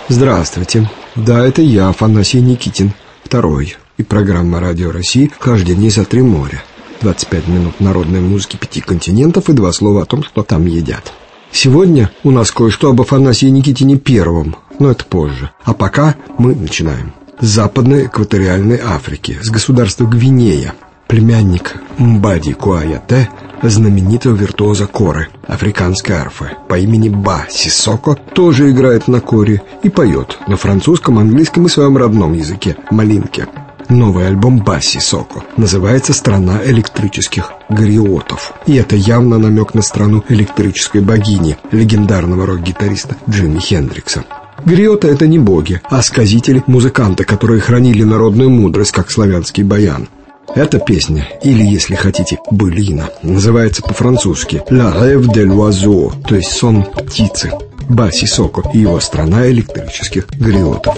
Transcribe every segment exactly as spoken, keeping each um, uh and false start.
Здравствуйте. Да, это я, Афанасий Никитин, второй. И программа «Радио России» каждый день за три моря. двадцать пять минут народной музыки пяти континентов и два слова о том, что там едят. Сегодня у нас кое-что об Афанасии Никитине Первом, но это позже. А пока мы начинаем. С Западной экваториальной Африки, с государства Гвинея. Племянник Мбади Куаяте, знаменитого виртуоза коры, африканской арфы, по имени Ба Сисоко, тоже играет на коре и поет на французском, английском и своем родном языке – малинке. Новый альбом Ба Сисоко называется «Страна электрических гриотов». И это явно намек на страну электрической богини, легендарного рок-гитариста Джимми Хендрикса. Гриоты – это не боги, а сказители, музыканты, которые хранили народную мудрость, как славянский баян. Эта песня, или, если хотите, былина, называется по-французски «La rêve de l'oiseau», то есть «Сон птицы». Ба Сисоко и его страна электрических гриотов.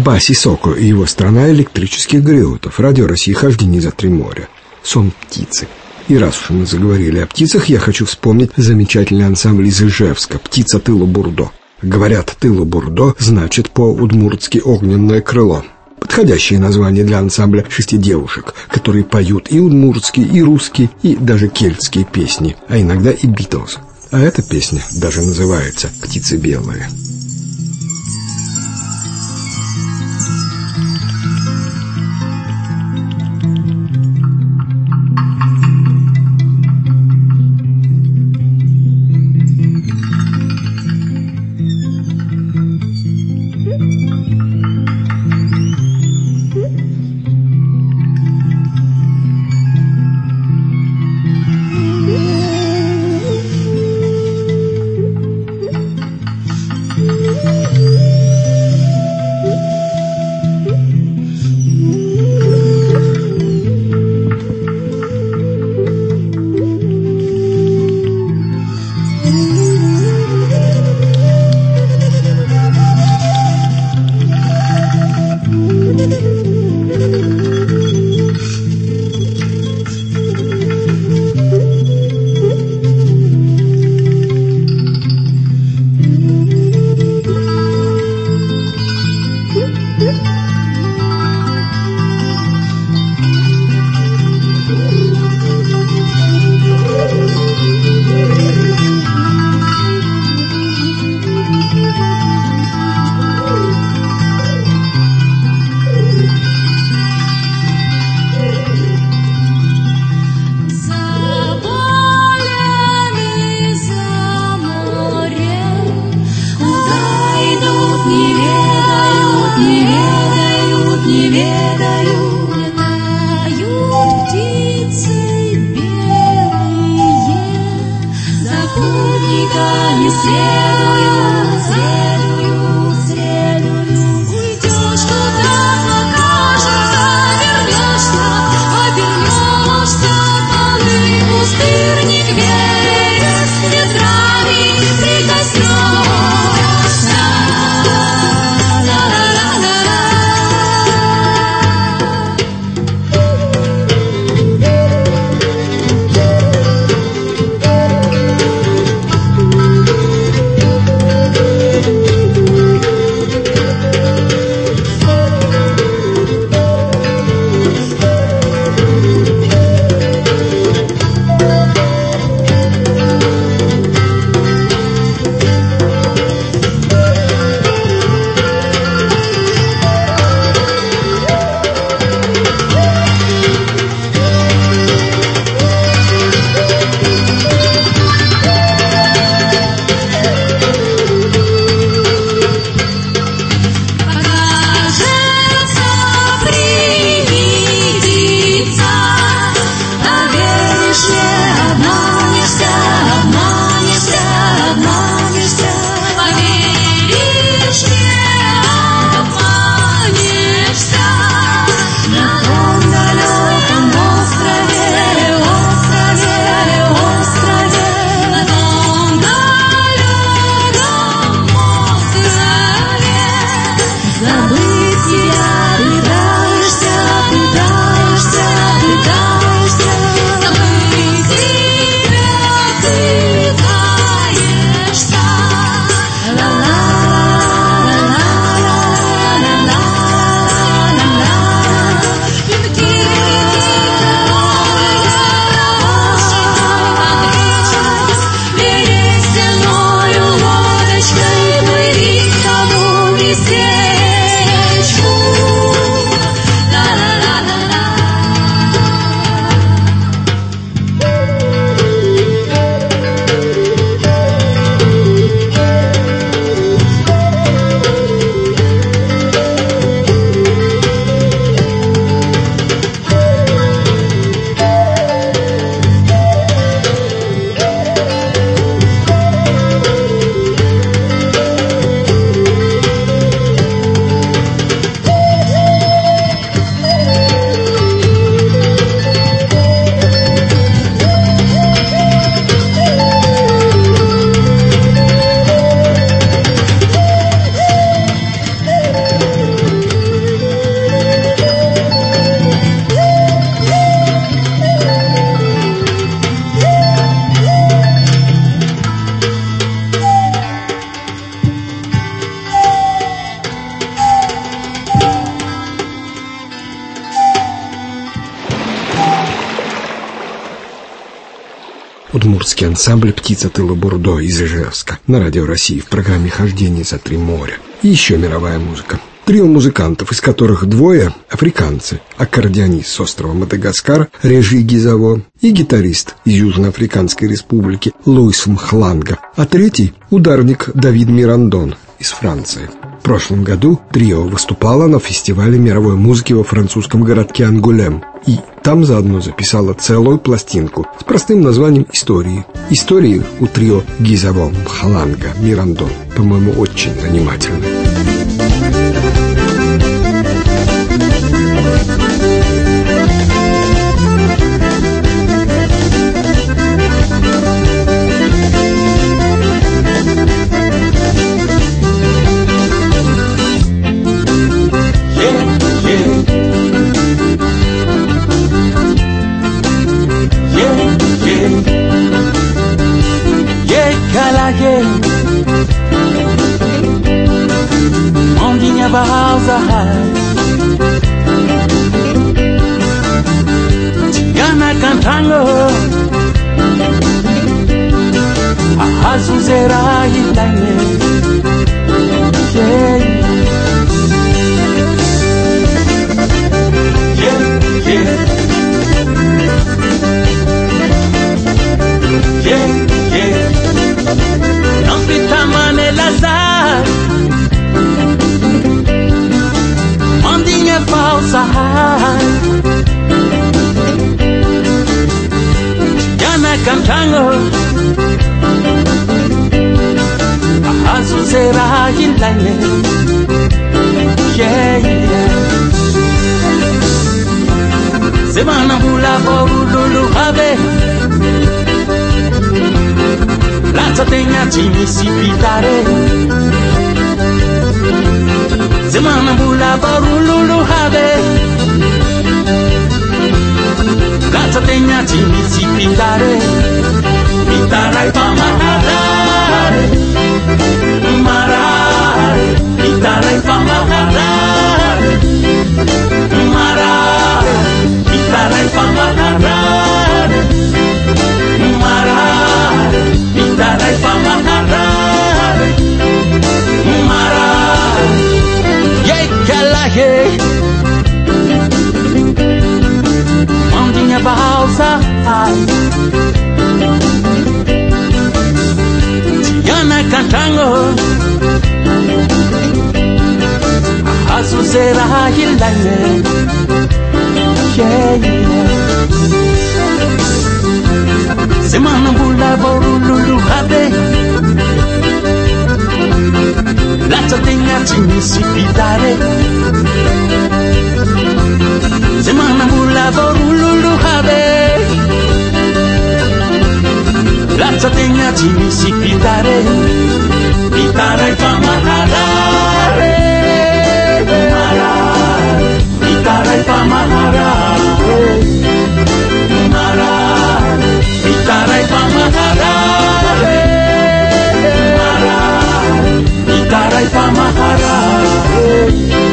Баси Соко и его страна электрических грюотов. Радио России, хождение за три моря. Сон птицы. И раз уж мы заговорили о птицах, я хочу вспомнить замечательный ансамбль из Ижевска «Птица Тылу-Бурдо». Говорят, Тылу-Бурдо значит по-удмуртски «огненное крыло». Подходящее название для ансамбля шести девушек, которые поют и удмуртские, и русские, и даже кельтские песни, а иногда и Битлз. А эта песня даже называется «Птицы белые». симфонический ансамбль «Птица тыла Бурдо» из Ижевска на Радио России в программе «Хождение за три моря». И еще мировая музыка. Трио музыкантов, из которых двое – африканцы, аккордеонист с острова Мадагаскар Режи Гизаво и гитарист из Южноафриканской республики Луис Мхланга, а третий – ударник Давид Мирандон из Франции. В прошлом году трио выступало на фестивале мировой музыки во французском городке Ангулем и там заодно записала целую пластинку с простым названием «Истории». Истории у трио Гизаво, Мхланга, Мирандон, по-моему, очень занимательны. Tigana cantando Azuzera Hilane Yeah Yeah Yeah Yeah Yeah Non pitamane lazar Mandinha falsa Yana cantando Azuzera Hilane Yeah yeah Semana bula borululu habe Lata tenha timi si pitare Semana bula borululu habe Lata tenha timi si pitare Pitare pa maharare Marare Pitare pa maharare Marare Pitare pa maharare Marare Pitare pa maharare Marare Yei kalahe Mandinha balsa Tiana cantando Azuzera Hilane Yeah yeah Semana bula borululu habe Lata tenha timi si pitare Semana bula borululu habe Lata tenha timi si pitare Pitare pa maharare Marare Pitare pa maharare Marare Pitare pa maharare Marare Pitare pa maharare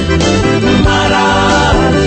Marare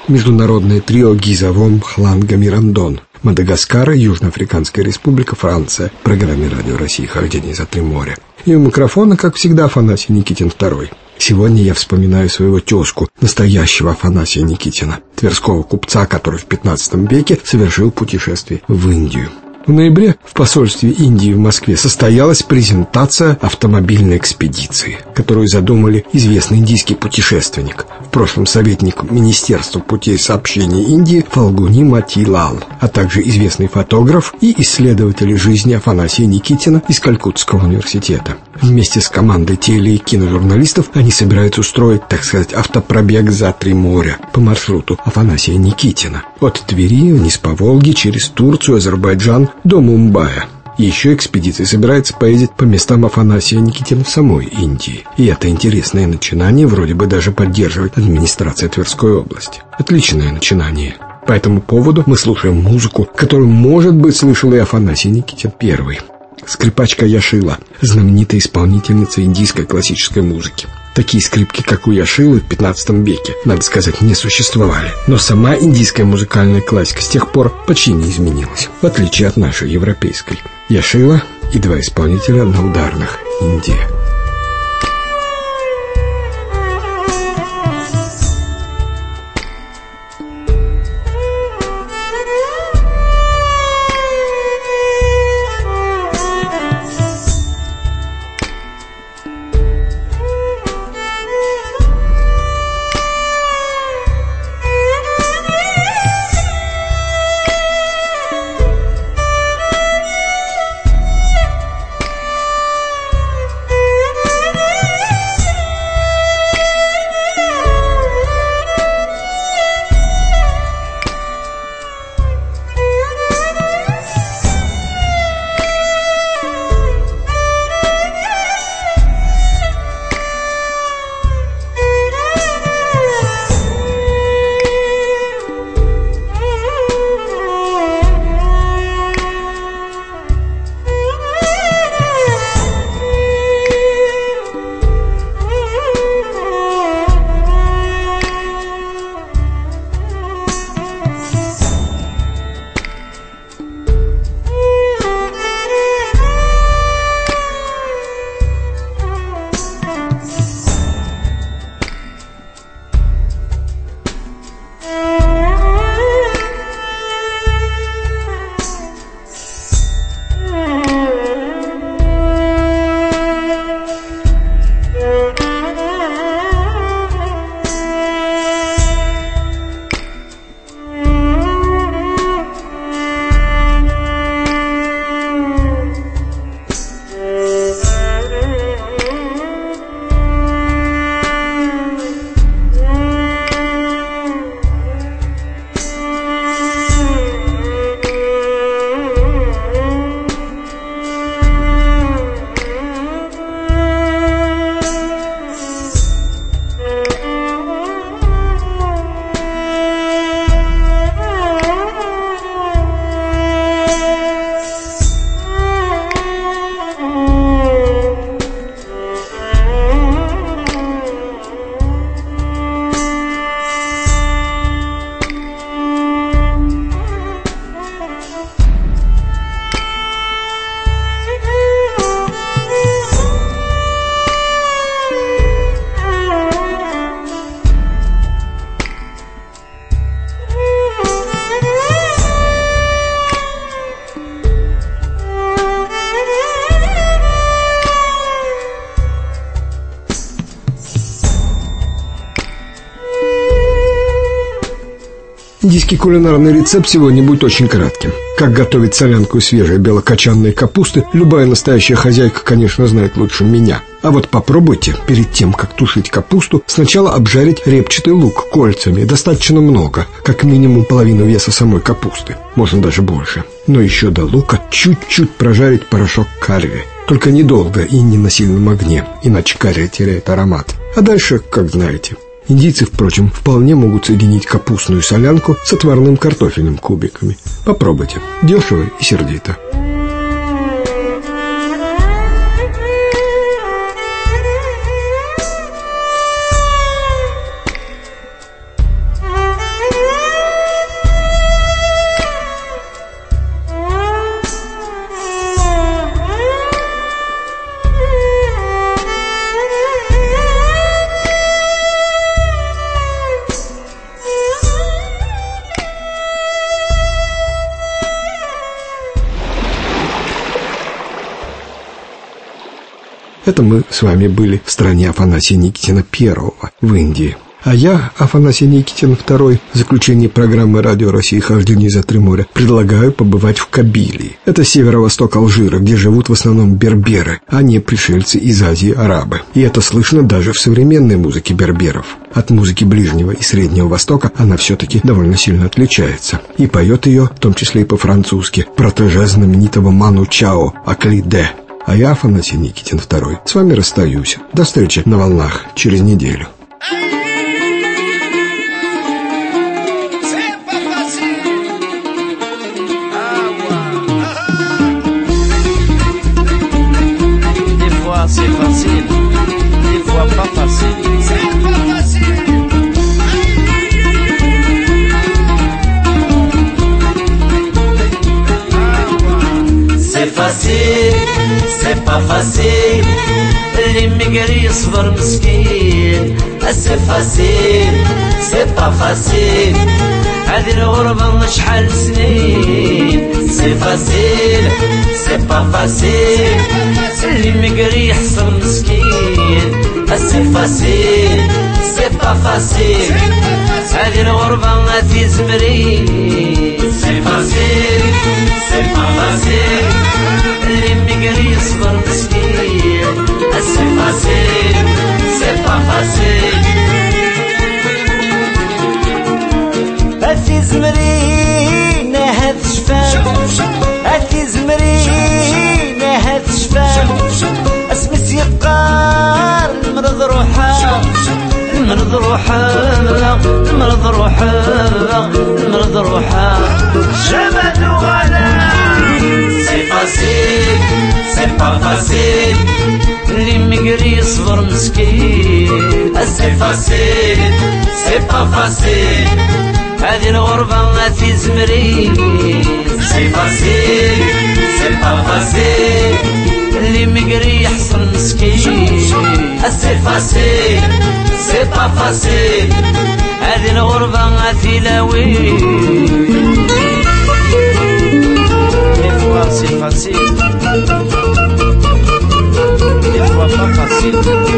международное трио Гизавом Хланга Мирандон. Мадагаскар, Южноафриканская республика, Франция. В программе «Радио России» «Хождение за три моря». И у микрофона, как всегда, Афанасий Никитин второй. Сегодня я вспоминаю своего тезку, настоящего Афанасия Никитина, тверского купца, который в пятнадцатом веке совершил путешествие в Индию. В ноябре в посольстве Индии в Москве состоялась презентация автомобильной экспедиции, которую задумали известный индийский путешественник, в прошлом советник Министерства путей сообщения Индии Фалгуни Матилал, а также известный фотограф и исследователь жизни Афанасия Никитина из Калькуттского университета. Вместе с командой теле- и киножурналистов они собираются устроить, так сказать, автопробег за три моря по маршруту Афанасия Никитина. От Твери вниз по Волге, через Турцию, Азербайджан до Мумбаи. И еще экспедиция собирается поездить по местам Афанасия Никитина в самой Индии. И это интересное начинание вроде бы даже поддерживает администрация Тверской области. Отличное начинание. По этому поводу мы слушаем музыку, которую, может быть, слышал и Афанасий Никитин первый. Скрипачка Яшила, знаменитая исполнительница индийской классической музыки. Такие скрипки, как у Яшилы в пятнадцатом веке, надо сказать, не существовали. Но сама индийская музыкальная классика с тех пор почти не изменилась, в отличие от нашей европейской. Яшила и два исполнителя на ударных — Индия. Индийский кулинарный рецепт сегодня будет очень кратким. Как готовить солянку из свежей белокочанной капусты, любая настоящая хозяйка, конечно, знает лучше меня. А вот попробуйте, перед тем, как тушить капусту, сначала обжарить репчатый лук кольцами, достаточно много, как минимум половину веса самой капусты, можно даже больше. Но еще до лука чуть-чуть прожарить порошок карри, только недолго и не на сильном огне, иначе карри теряет аромат. А дальше, как знаете. Индийцы, впрочем, вполне могут соединить капустную солянку с отварным картофелем кубиками. Попробуйте. Дешево и сердито. Это мы с вами были в стране Афанасия Никитина Первого в Индии. А я, Афанасий Никитин Второй, в заключении программы «Радио России. Хождение за три моря» предлагаю побывать в Кабилии. Это северо-восток Алжира, где живут в основном берберы, а не пришельцы из Азии, арабы. И это слышно даже в современной музыке берберов. От музыки Ближнего и Среднего Востока она все-таки довольно сильно отличается. И поет ее, в том числе и по-французски, протеже знаменитого Ману Чао Аклиде. А я, Афанасий Никитин Второй, с вами расстаюсь. До встречи на волнах через неделю. C'est facile, des fois pas facile. C'est pas facile. C'est facile, c'est pas facile. L'immigrer يصبر مسكين. C'est facile, c'est pas facile. هذه الغربة شحال سنين. C'est facile, c'est pas facile. L'immigrer يحصل مسكين. C'est facile, c'est pas facile. هذه الغربة ما في زمرين. C'est facile, c'est pas facile. L'immigrer يصبر مسكين. C'est facile, c'est pas facile. أثي زمرين هاد شفان أثي زمرين هاد شفان اسمس يبقار المرض روحا المرض روحا المرض روحا المرض روحا جمال وغلا سي فاسيل سي با فاسيل ليميغري يصبر مسكين سي فاسيل سي با فاسيل هذه الغربة ما في زمرين. سي فاسيل سي با فاسيل ليميغري يحصل مسكين. سي فاسيل سي با فاسيل هذه الغربة ما في لاوين. Des fois c'est facile, des fois pas facile.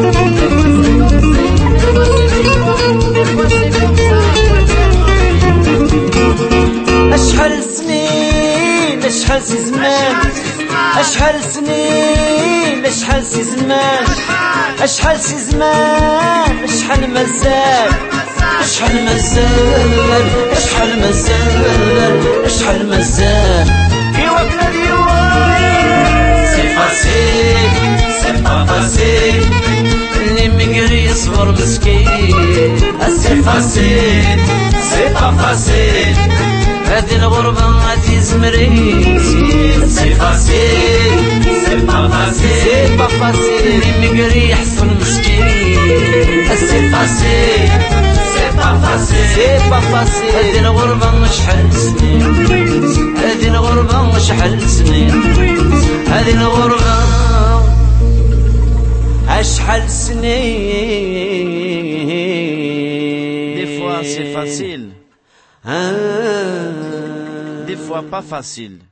أشحال سنين أشحال سي زمان أشحال سنين أشحال سي زمان أشحال سي زمان أشحال مازال أشحال مازال أشحال مازال أشحال مازال إيوا بلادي سي فاسيل سي با فاسيل ليميغري يصبر مسكين. سي فاسيل سي با فاسيل هذه الغربة ما في زمرين. سي فاسيل سي با فاسيل سي با فاسيل ليميغري يحصل مسكين. سي فاسيل سي با فاسيل سي با فاسيل هذه الغربة مش حل سنين. هذه الغربة مش حل سنين. هذه الغربة أشحال سنين. Des fois c'est facile, des fois pas facile.